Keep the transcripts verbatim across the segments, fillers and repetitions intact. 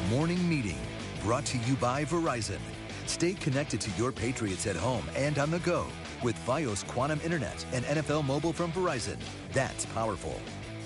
Morning Meeting, brought to you by Verizon. Stay connected to your Patriots at home and on the go with Fios Quantum Internet and N F L Mobile from Verizon. That's powerful.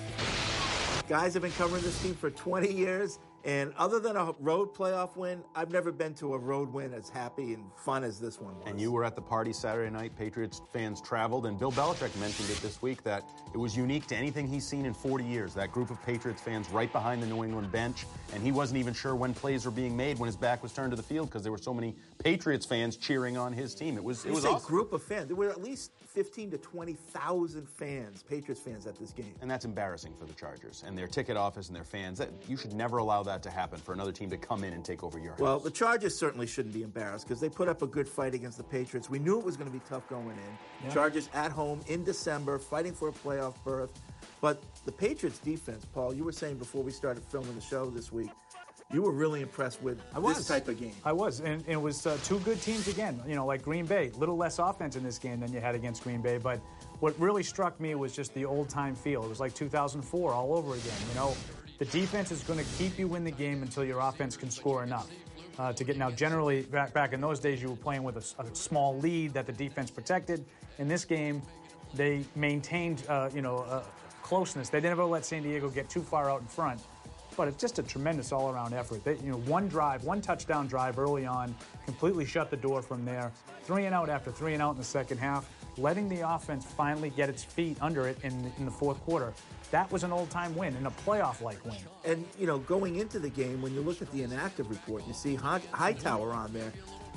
Guys have been covering this team for twenty years, and other than a road playoff win, I've never been to a road win as happy and fun as this one was. And you were at the party Saturday night. Patriots fans traveled, and Bill Belichick mentioned it this week that it was unique to anything he's seen in forty years. That group of Patriots fans right behind the New England bench, and he wasn't even sure when plays were being made when his back was turned to the field because there were so many Patriots fans cheering on his team. It was it you was say awesome. Group of fans. There were at least fifteen to twenty thousand fans, Patriots fans, at this game. And that's embarrassing for the Chargers and their ticket office and their fans. That, you should never allow that to happen for another team to come in and take over your house. Well, the Chargers certainly shouldn't be embarrassed because they put up a good fight against the Patriots. We knew it was going to be tough going in. Yeah. Chargers at home in December, fighting for a playoff berth. But the Patriots defense, Paul, you were saying before we started filming the show this week, you were really impressed with I was. this type of game. I was, and, and it was uh, two good teams again. You know, like Green Bay, a little less offense in this game than you had against Green Bay. But what really struck me was just the old-time feel. It was like two thousand four all over again. You know, the defense is going to keep you in the game until your offense can score enough uh, to get. Now, generally, back back in those days, you were playing with a, a small lead that the defense protected. In this game, they maintained, uh, you know, uh, closeness. They never let San Diego get too far out in front. But it's just a tremendous all-around effort. They, you know, one drive, one touchdown drive early on, completely shut the door from there. Three and out after three and out in the second half, letting the offense finally get its feet under it in, in the fourth quarter. That was an old-time win and a playoff-like win. And, you know, going into the game, when you look at the inactive report, you see Hightower on there.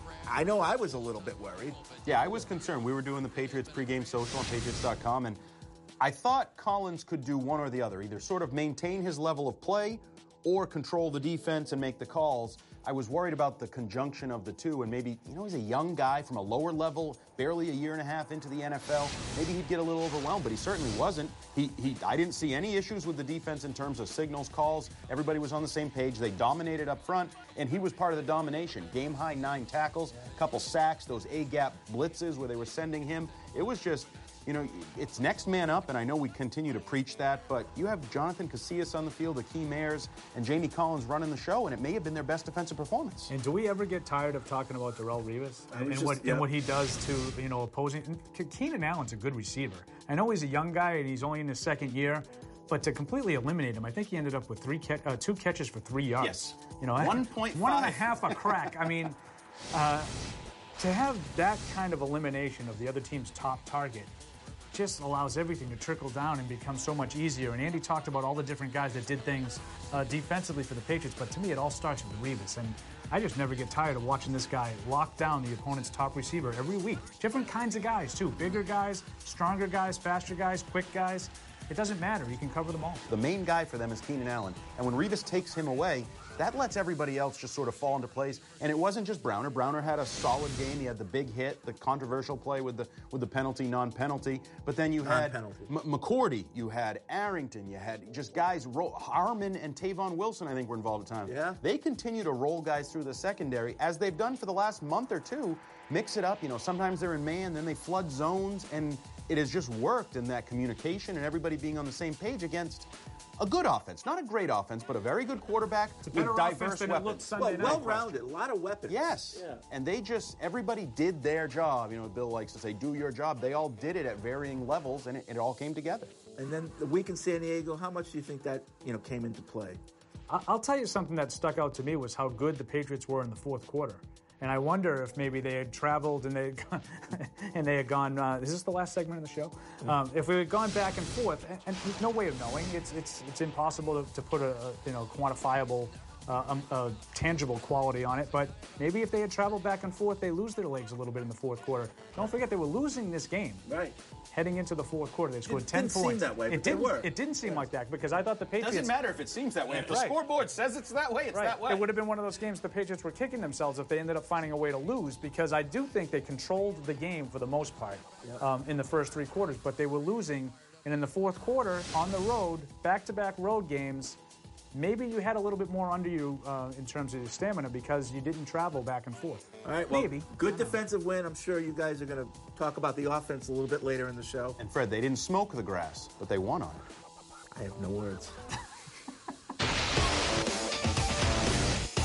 I know I was a little bit worried. Yeah, I was concerned. We were doing the Patriots pregame social on Patriots dot com, and I thought Collins could do one or the other, either sort of maintain his level of play or control the defense and make the calls. I was worried about the conjunction of the two, and maybe, you know, he's a young guy from a lower level, barely a year and a half into the N F L. Maybe he'd get a little overwhelmed, but he certainly wasn't. He, he, I didn't see any issues with the defense in terms of signals, calls. Everybody was on the same page. They dominated up front, and he was part of the domination. Game-high nine tackles, a couple sacks, those A-gap blitzes where they were sending him. It was just... You know, it's next man up, and I know we continue to preach that, but you have Jonathan Casillas on the field, Akeem Ayers, and Jamie Collins running the show, and it may have been their best defensive performance. And do we ever get tired of talking about Darrelle Revis and, just, what, yeah. and what he does to, you know, opposing? And Keenan Allen's a good receiver. I know he's a young guy, and he's only in his second year, but to completely eliminate him, I think he ended up with three ca- uh, two catches for three yards. Yes. You know, one point five. One and a half a crack. I mean, uh, to have that kind of elimination of the other team's top target just allows everything to trickle down and become so much easier. And Andy talked about all the different guys that did things uh, defensively for the Patriots, but to me it all starts with Revis. And I just never get tired of watching this guy lock down the opponent's top receiver every week. Different kinds of guys, too. Bigger guys, stronger guys, faster guys, quick guys. It doesn't matter. He can cover them all. The main guy for them is Keenan Allen. And when Revis takes him away, that lets everybody else just sort of fall into place. And it wasn't just Browner. Browner had a solid game. He had the big hit, the controversial play with the with the penalty, non-penalty. But then you had M- McCourty, you had Arrington, you had just guys, roll, Harmon and Tavon Wilson, I think, were involved at times. Yeah. They continue to roll guys through the secondary, as they've done for the last month or two. Mix it up. You know, sometimes they're in man, then they flood zones, and it has just worked in that communication and everybody being on the same page against a good offense. Not a great offense, but a very good quarterback with diverse than weapons. It looked Sunday well, night. well-rounded, a lot of weapons. Yes. Yeah. And they just, everybody did their job. You know, Bill likes to say, do your job. They all did it at varying levels, and it, it all came together. And then the week in San Diego, how much do you think that, you know, came into play? I'll tell you something that stuck out to me was how good the Patriots were in the fourth quarter. And I wonder if maybe they had traveled and they had gone, and they had gone. Uh, is this the last segment of the show? Um, if we had gone back and forth, and, and there's no way of knowing. It's it's it's impossible to, to put a, a you know quantifiable, uh, a, a tangible quality on it. But maybe if they had traveled back and forth, they lose their legs a little bit in the fourth quarter. Don't forget they were losing this game. Right. Heading into the fourth quarter, they scored it ten didn't points. Seem that way, but it they didn't. were. It didn't seem yeah. like that because I thought the Patriots. Doesn't matter if it seems that way. If the right. scoreboard says it's that way, it's right. that way. It would have been one of those games the Patriots were kicking themselves if they ended up finding a way to lose, because I do think they controlled the game for the most part yep. um, in the first three quarters, but they were losing. And in the fourth quarter, on the road, back-to-back road games, maybe you had a little bit more under you uh, in terms of your stamina because you didn't travel back and forth. All right, well, maybe. Good defensive win. I'm sure you guys are going to talk about the offense a little bit later in the show. And Fred, they didn't smoke the grass, but they won on it. I have no words.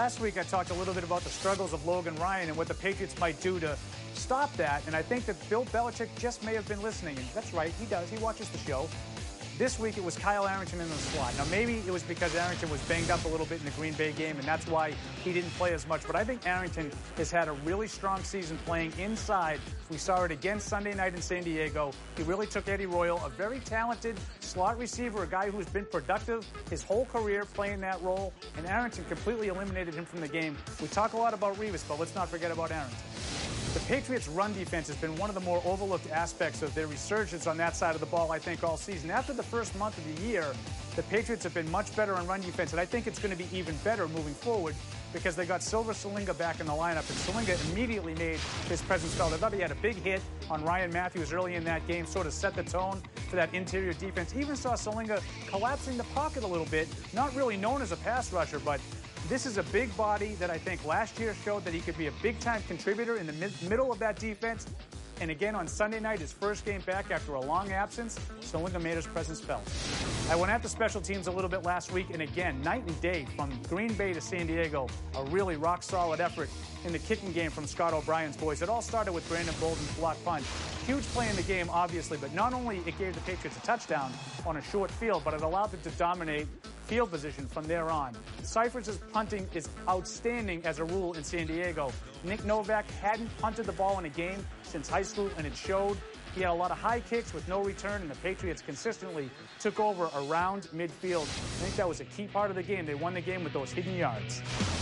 last week I talked a little bit about the struggles of Logan Ryan and what the Patriots might do to stop that, and I think that Bill Belichick just may have been listening, and that's right, he does. He watches the show. This week it was Kyle Arrington in the slot. Now maybe it was because Arrington was banged up a little bit in the Green Bay game, and that's why he didn't play as much. But I think Arrington has had a really strong season playing inside. We saw it again Sunday night in San Diego. He really took Eddie Royal, a very talented slot receiver, a guy who's been productive his whole career playing that role, and Arrington completely eliminated him from the game. We talk a lot about Revis, but let's not forget about Arrington. The Patriots' run defense has been one of the more overlooked aspects of their resurgence on that side of the ball, I think, all season. After the first month of the year, the Patriots have been much better on run defense, and I think it's going to be even better moving forward because they got Silver Salinga back in the lineup, and Salinga immediately made his presence felt. I thought he had a big hit on Ryan Matthews early in that game, sort of set the tone for that interior defense. Even saw Salinga collapsing the pocket a little bit, not really known as a pass rusher, but this is a big body that I think last year showed that he could be a big-time contributor in the mid middle of that defense. And again, on Sunday night, his first game back after a long absence, Salinga made his presence felt. I went after special teams a little bit last week, and again, night and day from Green Bay to San Diego, a really rock-solid effort in the kicking game from Scott O'Brien's boys. It all started with Brandon Bolden's block punt. Huge play in the game, obviously, but not only it gave the Patriots a touchdown on a short field, but it allowed them to dominate field position from there on. Cyphers' punting is outstanding as a rule in San Diego. Nick Novak hadn't punted the ball in a game since high school, and it showed. He had a lot of high kicks with no return, and the Patriots consistently took over around midfield. I think that was a key part of the game. They won the game with those hidden yards.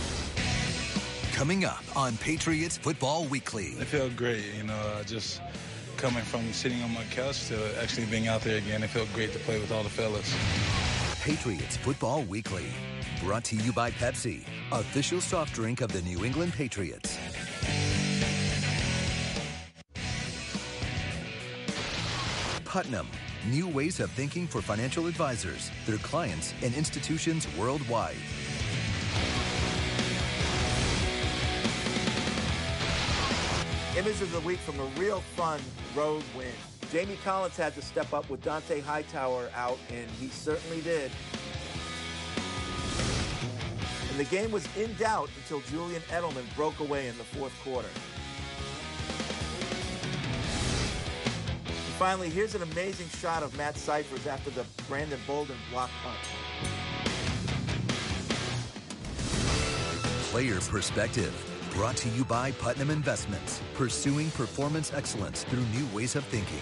Coming up on Patriots Football Weekly. I feel great, you know, uh, just coming from sitting on my couch to actually being out there again. It felt great to play with all the fellas. Patriots Football Weekly, brought to you by Pepsi, official soft drink of the New England Patriots. Putnam, new ways of thinking for financial advisors, their clients, and institutions worldwide. Image of the week from a real fun road win. Jamie Collins had to step up with Dante Hightower out, and he certainly did. And the game was in doubt until Julian Edelman broke away in the fourth quarter. And finally, here's an amazing shot of Matt Cyphers after the Brandon Bolden block punt. Player Perspective, brought to you by Putnam Investments, pursuing performance excellence through new ways of thinking.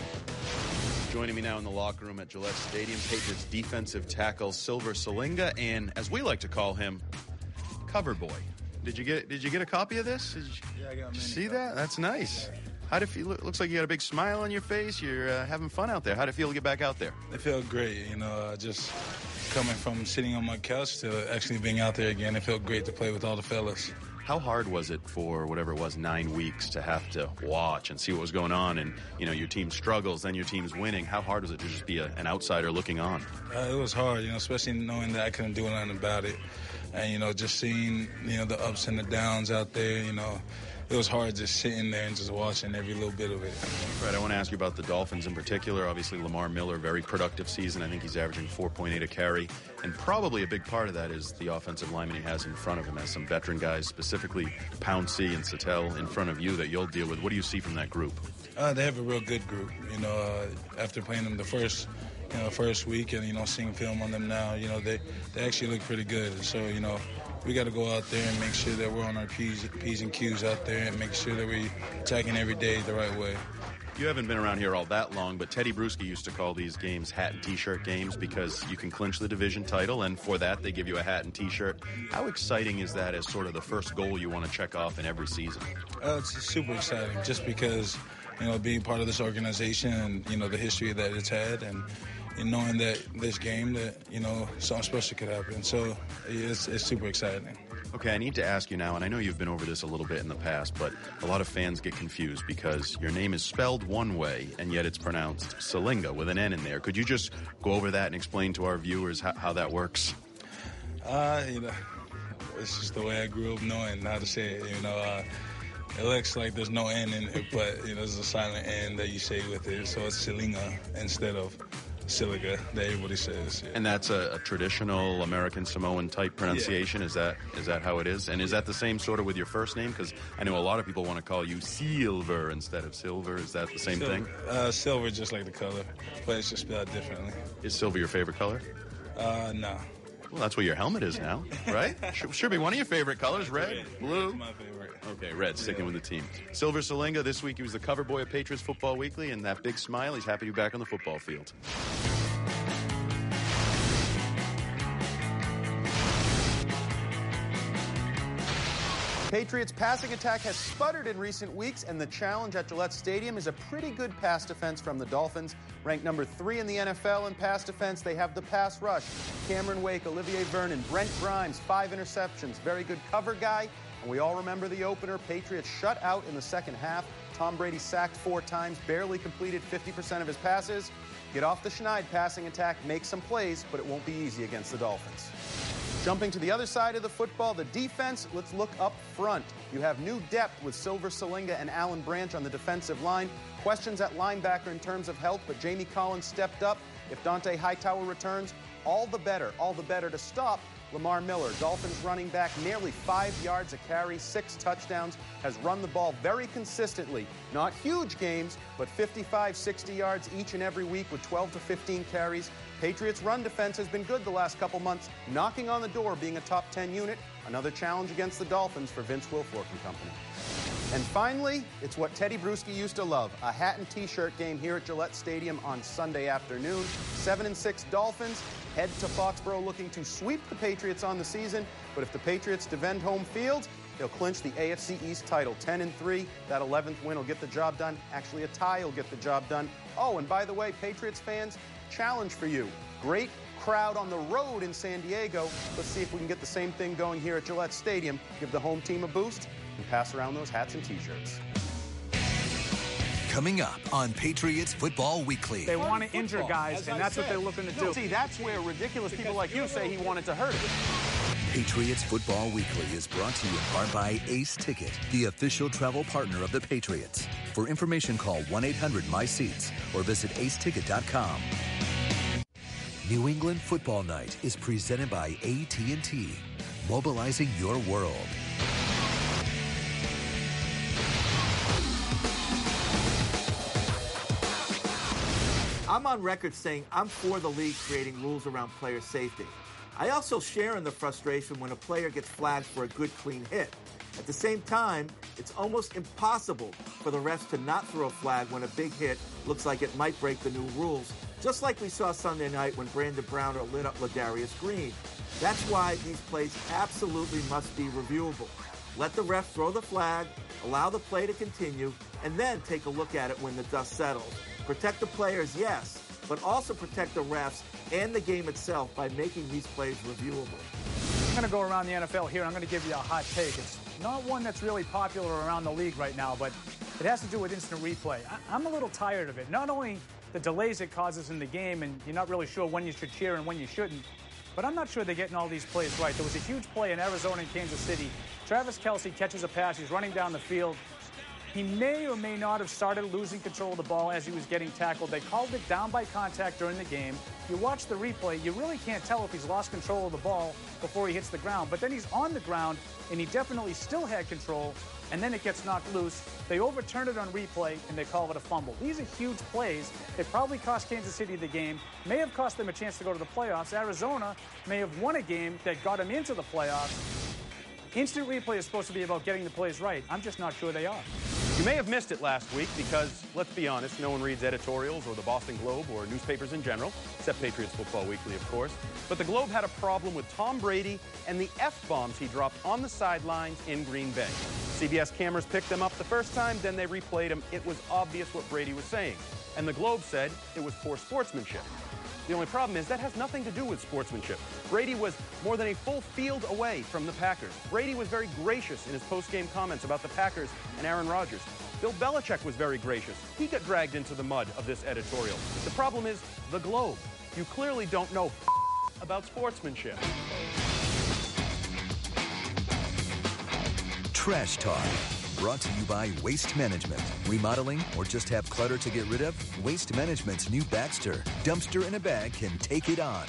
Joining me now in the locker room at Gillette Stadium, Patriots defensive tackle Silver Salinga, and as we like to call him, Cover Boy. Did you get Did you get a copy of this? Did you, Yeah, I got a did you see copy. that? That's nice. How'd it feel? Looks like you got a big smile on your face. You're uh, having fun out there. How'd it feel to get back out there? It felt great, you know, uh, just coming from sitting on my couch to actually being out there again. It felt great to play with all the fellas. How hard was it for whatever it was, nine weeks to have to watch and see what was going on, and you know your team struggles, then your team's winning? How hard was it to just be a, an outsider looking on? Uh, it was hard, you know, especially knowing that I couldn't do nothing about it, and you know, just seeing you know the ups and the downs out there. You know, it was hard just sitting there and just watching every little bit of it. Right, I want to ask you about the Dolphins in particular. Obviously, Lamar Miller, very productive season. I think he's averaging four point eight a carry. And probably a big part of that is the offensive lineman he has in front of him, as some veteran guys, specifically Pouncey and Sattel, in front of you that you'll deal with. What do you see from that group? Uh, they have a real good group. You know, uh, after playing them the first, you know, first week and, you know, seeing film on them now, you know, they, they actually look pretty good. So, you know, we got to go out there and make sure that we're on our P's, P's and Q's out there and make sure that we're attacking every day the right way. You haven't been around here all that long, but Teddy Bruschi used to call these games hat and T-shirt games because you can clinch the division title, and for that they give you a hat and T-shirt. How exciting is that as sort of the first goal you want to check off in every season? Uh, it's super exciting just because, you know, being part of this organization and, you know, the history that it's had, and, and knowing that this game that, you know, something special could happen. So it's, it's super exciting. Okay, I need to ask you now, and I know you've been over this a little bit in the past, but a lot of fans get confused because your name is spelled one way, and yet it's pronounced Salinga with an N in there. Could you just go over that and explain to our viewers how, how that works? Uh, you know, it's just the way I grew up knowing how to say it. You know, uh, it looks like there's no N in it, but, you know, there's a silent N that you say with it, so it's Salinga instead of Siliga that everybody says. Yeah. And that's a, a traditional American Samoan type pronunciation. Yeah. Is that is that how it is? And is that the same sort of with your first name? Because I know a lot of people want to call you Silver instead of Silver. Is that the same silver, thing? Uh, silver, just like the color, but it's just spelled differently. Is silver your favorite color? Uh, no. Well, that's what your helmet is now, right? should, should be one of your favorite colors, red, red blue. Red's my favorite. Okay, red, sticking yeah. with the team. Silver Salinga, this week he was the cover boy of Patriots Football Weekly, and that big smile, he's happy to be back on the football field. Patriots' passing attack has sputtered in recent weeks, and the challenge at Gillette Stadium is a pretty good pass defense from the Dolphins. Ranked number three in the N F L in pass defense, they have the pass rush. Cameron Wake, Olivier Vernon, Brent Grimes, five interceptions. Very good cover guy. And we all remember the opener. Patriots shut out in the second half. Tom Brady sacked four times, barely completed fifty percent of his passes. Get off the Schneid passing attack, make some plays, but it won't be easy against the Dolphins. Jumping to the other side of the football, the defense, let's look up front. You have new depth with Silver Salinga and Alan Branch on the defensive line. Questions at linebacker in terms of health, but Jamie Collins stepped up. If Dante Hightower returns, all the better, all the better to stop Lamar Miller. Dolphins running back, nearly five yards a carry, six touchdowns, has run the ball very consistently. Not huge games, but fifty-five, sixty yards each and every week with twelve to fifteen carries. Patriots' run defense has been good the last couple months, knocking on the door, being a top ten unit. Another challenge against the Dolphins for Vince Wilfork and company. And finally, it's what Teddy Bruschi used to love, a hat and T-shirt game here at Gillette Stadium on Sunday afternoon. Seven and six Dolphins head to Foxborough looking to sweep the Patriots on the season. But if the Patriots defend home field, they'll clinch the A F C East title. ten and three, that eleventh win will get the job done. Actually, a tie will get the job done. Oh, and by the way, Patriots fans, challenge for you. Great crowd on the road in San Diego. Let's see if we can get the same thing going here at Gillette Stadium. Give the home team a boost and pass around those hats and T-shirts. Coming up on Patriots Football Weekly. They want to injure guys, and that's what they're looking to do. See, that's where ridiculous people like you say he wanted to hurt it. Patriots Football Weekly is brought to you in part by Ace Ticket, the official travel partner of the Patriots. For information, call one eight hundred my seats or visit ace ticket dot com. New England Football Night is presented by A T and T, mobilizing your world. I'm on record saying I'm for the league creating rules around player safety. I also share in the frustration when a player gets flagged for a good, clean hit. At the same time, it's almost impossible for the refs to not throw a flag when a big hit looks like it might break the new rules, just like we saw Sunday night when Brandon Browner lit up Ladarius Green. That's why these plays absolutely must be reviewable. Let the ref throw the flag, allow the play to continue, and then take a look at it when the dust settles. Protect the players, yes, but also protect the refs and the game itself by making these plays reviewable. I'm going to go around the N F L here. I'm going to give you a hot take. It's not one that's really popular around the league right now, but it has to do with instant replay. I- I'm a little tired of it. Not only the delays it causes in the game, and you're not really sure when you should cheer and when you shouldn't, but I'm not sure they're getting all these plays right. There was a huge play in Arizona and Kansas City. Travis Kelce catches a pass. He's running down the field. He may or may not have started losing control of the ball as he was getting tackled. They called it down by contact during the game. You watch the replay, you really can't tell if he's lost control of the ball before he hits the ground. But then he's on the ground, and he definitely still had control, and then it gets knocked loose. They overturn it on replay, and they call it a fumble. These are huge plays. They probably cost Kansas City the game, may have cost them a chance to go to the playoffs. Arizona may have won a game that got them into the playoffs. Instant replay is supposed to be about getting the plays right. I'm just not sure they are. You may have missed it last week because, let's be honest, no one reads editorials or the Boston Globe or newspapers in general, except Patriots Football Weekly, of course. But the Globe had a problem with Tom Brady and the F-bombs he dropped on the sidelines in Green Bay. C B S cameras picked them up the first time, then they replayed them. It was obvious what Brady was saying. And the Globe said it was poor sportsmanship. The only problem is that has nothing to do with sportsmanship. Brady was more than a full field away from the Packers. Brady was very gracious in his post-game comments about the Packers and Aaron Rodgers. Bill Belichick was very gracious. He got dragged into the mud of this editorial. The problem is the Globe. You clearly don't know about sportsmanship. Trash Talk brought to you by Waste Management. Remodeling or just have clutter to get rid of? Waste Management's new Baxter. Dumpster in a bag can take it on.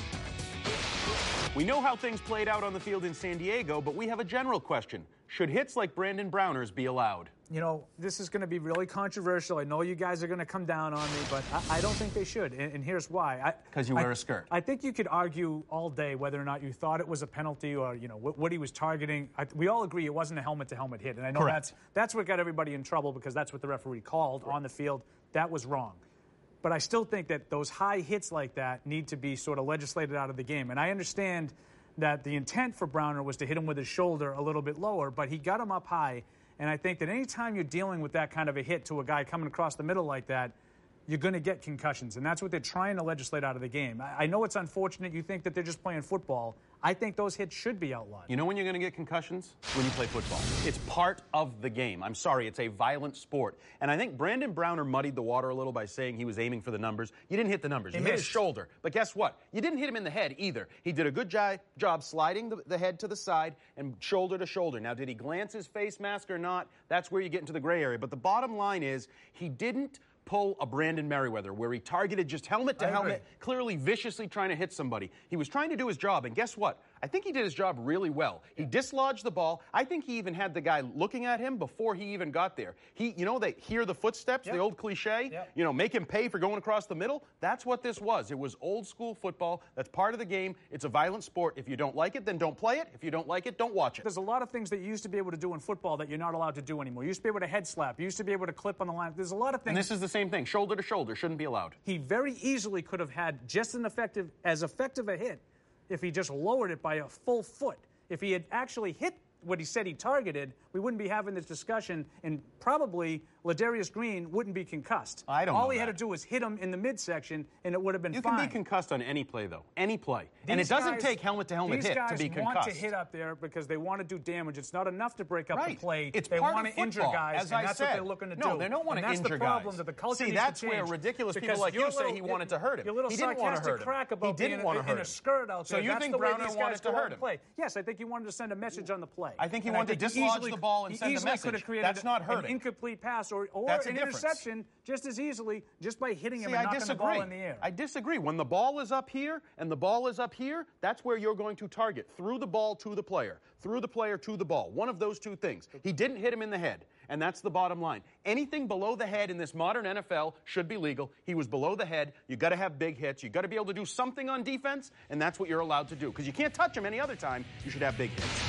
We know how things played out on the field in San Diego, but we have a general question. Should hits like Brandon Browner's be allowed? You know, this is going to be really controversial. I know you guys are going to come down on me, but I, I don't think they should, and, and here's why. Because you I, wear a skirt. I think you could argue all day whether or not you thought it was a penalty or, you know, what, what he was targeting. I, we all agree it wasn't a helmet-to-helmet hit, and I know Correct. that's that's what got everybody in trouble because that's what the referee called on the field. That was wrong. But I still think that those high hits like that need to be sort of legislated out of the game, and I understand that the intent for Browner was to hit him with his shoulder a little bit lower, but he got him up high. And I think that any time you're dealing with that kind of a hit to a guy coming across the middle like that, you're going to get concussions. And that's what they're trying to legislate out of the game. I, I know it's unfortunate. You think that they're just playing football. I think those hits should be outlawed. You know when you're going to get concussions? When you play football. It's part of the game. I'm sorry, it's a violent sport. And I think Brandon Browner muddied the water a little by saying he was aiming for the numbers. You didn't hit the numbers. You He hit his missed. shoulder. But guess what? You didn't hit him in the head either. He did a good jo- job sliding the, the head to the side and shoulder to shoulder. Now, did he glance his face mask or not? That's where you get into the gray area. But the bottom line is he didn't pull a Brandon Merriweather where he targeted just helmet to I helmet, agree. clearly viciously trying to hit somebody. He was trying to do his job, and guess what? I think he did his job really well. He dislodged the ball. I think he even had the guy looking at him before he even got there. He, you know, they hear the footsteps, Yep. the old cliche, Yep. you know, make him pay for going across the middle. That's what this was. It was old school football. That's part of the game. It's a violent sport. If you don't like it, then don't play it. If you don't like it, don't watch it. There's a lot of things that you used to be able to do in football that you're not allowed to do anymore. You used to be able to head slap. You used to be able to clip on the line. There's a lot of things. And this is the same thing. Shoulder to shoulder shouldn't be allowed. He very easily could have had just an effective, as effective a hit if he just lowered it by a full foot. If he had actually hit what he said he targeted, we wouldn't be having this discussion, and probably Ladarius Green wouldn't be concussed. I don't All know he that. had to do was hit him in the midsection, and it would have been You fine. can be concussed on any play, though. Any play. and it These doesn't guys- take helmet-to-helmet these hit guys to be concussed. want to hit up there because they want to do damage. It's not enough to break up Right. the play. It's they part want of to injure football, guys, as and I that's said. what they're looking to do. No, they don't want and to that's injure the problem guys. that the culture See, needs that's to where change ridiculous people because like you your say little- he wanted to hurt him. Your little He didn't want to sarcastic hurt him. crack He about didn't being want to in, hurt in a him. skirt out So there. you That's think the way Browner these wanted guys to go out hurt and him? play. Yes, I think he wanted to send a message on the play. I think he And wanted to he dislodge easily- the ball and he send a easily message. could have created That's not an hurting. incomplete pass or, or That's a an difference. interception just as easily just by hitting him See, and I knocking disagree. the ball in the air. I disagree. When the ball is up here and the ball is up here, that's where you're going to target. Through the ball to the player. Through the player to the ball. One of those two things. He didn't hit him in the head, and that's the bottom line. Anything below the head in this modern N F L should be legal. He was below the head. You got to have big hits. You got to be able to do something on defense, and that's what you're allowed to do. Because you can't touch him any other time. You should have big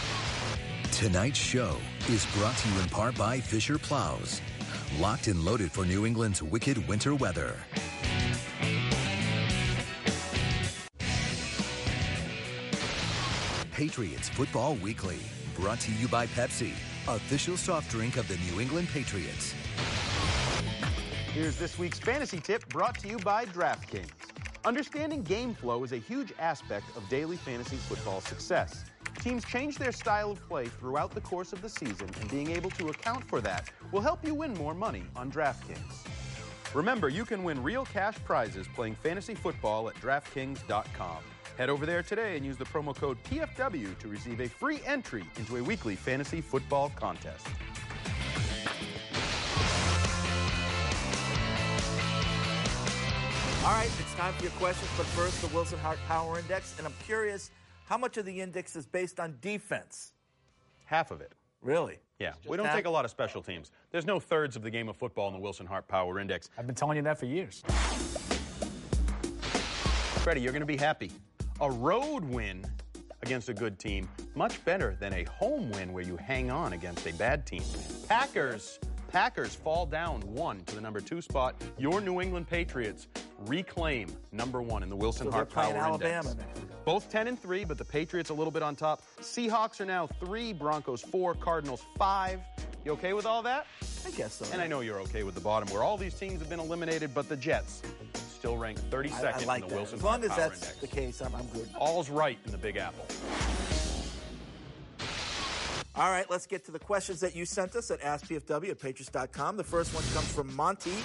hits. Tonight's show is brought to you in part by Fisher Plows. Locked and loaded for New England's wicked winter weather. Patriots Football Weekly, brought to you by Pepsi, official soft drink of the New England Patriots. Here's this week's fantasy tip brought to you by DraftKings. Understanding game flow is a huge aspect of daily fantasy football success. Teams change their style of play throughout the course of the season, and being able to account for that will help you win more money on DraftKings. Remember, you can win real cash prizes playing fantasy football at DraftKings dot com. Head over there today and use the promo code P F W to receive a free entry into a weekly fantasy football contest. All right, it's time for your questions, but first, the Wilson Hart Power Index. And I'm curious, how much of the index is based on defense? Half of it. Really? Yeah, we don't half? take a lot of special teams. There's no thirds of the game of football in the Wilson Hart Power Index. I've been telling you that for years. Freddie, you're going to be happy. A road win against a good team, much better than a home win where you hang on against a bad team. Packers, Packers fall down one to the number two spot. Your New England Patriots reclaim number one in the Wilson So Hart they're playing Power Alabama Index. next week. Both ten and three, but the Patriots a little bit on top. Seahawks are now three, Broncos four, Cardinals five. You okay with all that? I guess so. And I know you're okay with the bottom, where all these teams have been eliminated, but the Jets still ranked I, thirty-second I like in the that. Wilson As long Hart as Power that's Index. the case, I'm, I'm good. All's right in the Big Apple. All right, let's get to the questions that you sent us at Ask P F W at Patriots dot com. The first one comes from Monty.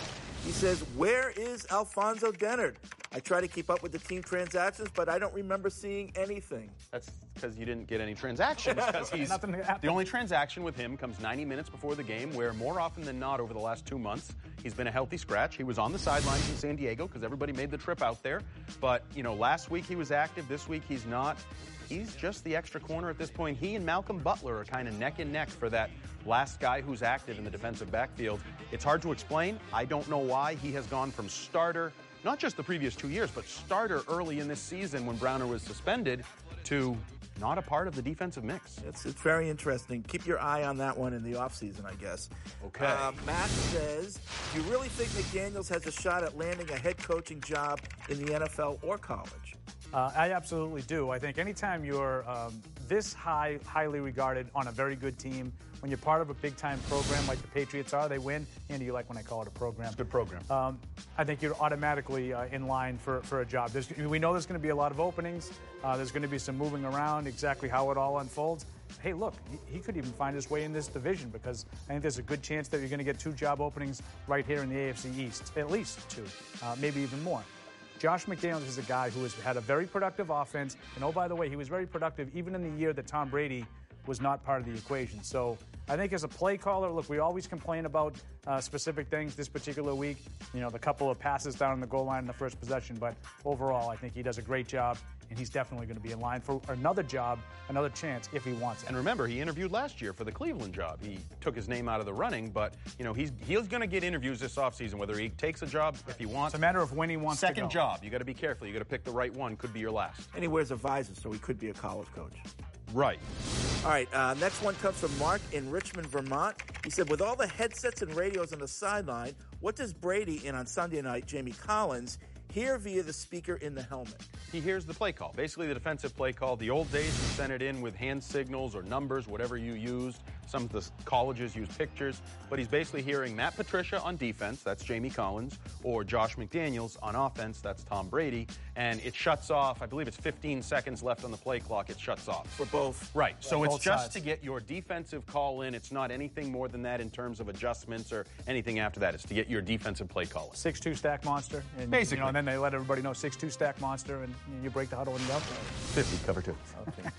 He says, where is Alfonso Dennard? I try to keep up with the team transactions, but I don't remember seeing anything. That's because you didn't get any transactions. Because he's the only transaction with him comes ninety minutes before the game, where more often than not over the last two months, he's been a healthy scratch. He was on the sidelines in San Diego because everybody made the trip out there. But, you know, last week he was active. This week he's not. He's just the extra corner at this point. He and Malcolm Butler are kind of neck and neck for that last guy who's active in the defensive backfield. It's hard to explain. I don't know why he has gone from starter, not just the previous two years, but starter early in this season when Browner was suspended, to not a part of the defensive mix. It's, it's very interesting. Keep your eye on that one in the offseason, I guess. Okay. Uh, Matt says, do you really think McDaniels has a shot at landing a head coaching job in the N F L or college? Uh, I absolutely do. I think anytime you're um, this high, highly regarded on a very good team, when you're part of a big-time program like the Patriots are, they win. Andy, you like when I call it a program. It's a good program. Um, I think you're automatically uh, in line for, for a job. There's, we know there's going to be a lot of openings. Uh, there's going to be some moving around, exactly how it all unfolds. Hey, look, he, he could even find his way in this division, because I think there's a good chance that you're going to get two job openings right here in the A F C East, at least two, uh, maybe even more. Josh McDaniels is a guy who has had a very productive offense. And, oh, by the way, he was very productive even in the year that Tom Brady was not part of the equation. So I think as a play caller, look, we always complain about uh, specific things this particular week. You know, the couple of passes down in the goal line in the first possession. But overall, I think he does a great job. And he's definitely going to be in line for another job, another chance if he wants it. And remember, he interviewed last year for the Cleveland job. He took his name out of the running, but, you know, he's he's going to get interviews this offseason, whether he takes a job if he wants. It's a matter of when he wants Second to go. job. You got to be careful. You got to pick the right one. Could be your last. And he wears a visor, so he could be a college coach. Right. All right, uh, next one comes from Mark in Richmond, Vermont. He said, with all the headsets and radios on the sideline, what does Brady and on Sunday night, Jamie Collins, hear via the speaker in the helmet? He hears the play call, basically the defensive play call. The old days, you sent it in with hand signals or numbers, whatever you used. Some of the colleges use pictures. But he's basically hearing Matt Patricia on defense, that's Jamie Collins, or Josh McDaniels on offense, that's Tom Brady. And it shuts off, I believe it's fifteen seconds left on the play clock, it shuts off. For both. Right, so both it's just sides. to get your defensive call in. It's not anything more than that in terms of adjustments or anything after that. It's to get your defensive play call in. six two stack monster. And, Basically. You know, and then they let everybody know six two stack monster, and you break the huddle and you go. fifty, cover two. Okay.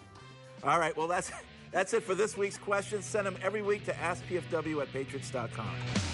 All right, well, that's that's it for this week's questions. Send them every week to ask P F W at patriots dot com.